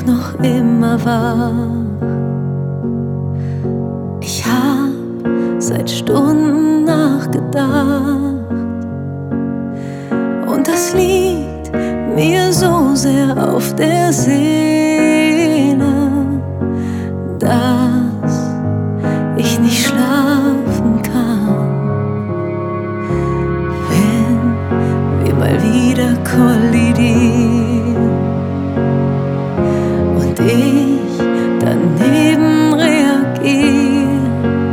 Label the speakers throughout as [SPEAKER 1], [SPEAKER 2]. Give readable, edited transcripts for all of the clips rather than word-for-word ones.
[SPEAKER 1] auch noch immer wach. Ich hab seit Stunden nachgedacht und das liegt mir so sehr auf der Seele, dass ich nicht schlafen kann, wenn wir mal wieder kollidieren und ich daneben reagiere.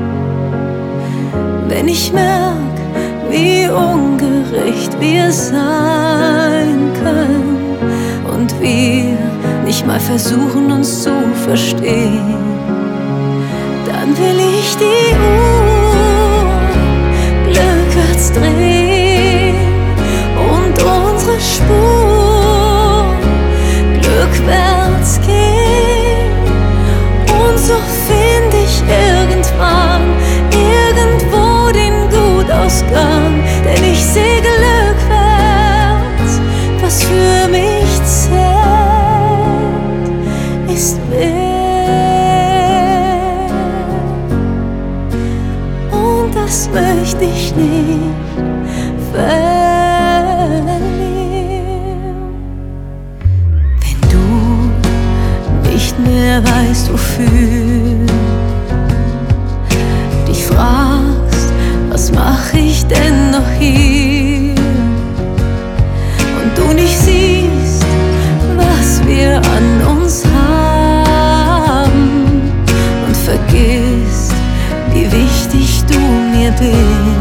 [SPEAKER 1] Wenn ich merk, wie ungerecht wir sein können und wir nicht mal versuchen, uns zu verstehen, dann will ich die Uhr rückwärts drehen und unsere Spur rückwärts gehen. Und so find ich irgendwann irgendwo den Gutausgang, denn ich seh rückwärts, was für mich zählt, ist wert. Und das möchte ich nicht verlieren. Wenn du nicht mehr weißt, wofür, dich fragst, was mach ich denn noch hier, und du nicht siehst, was wir an uns haben, und vergisst, wie wichtig du mir bist.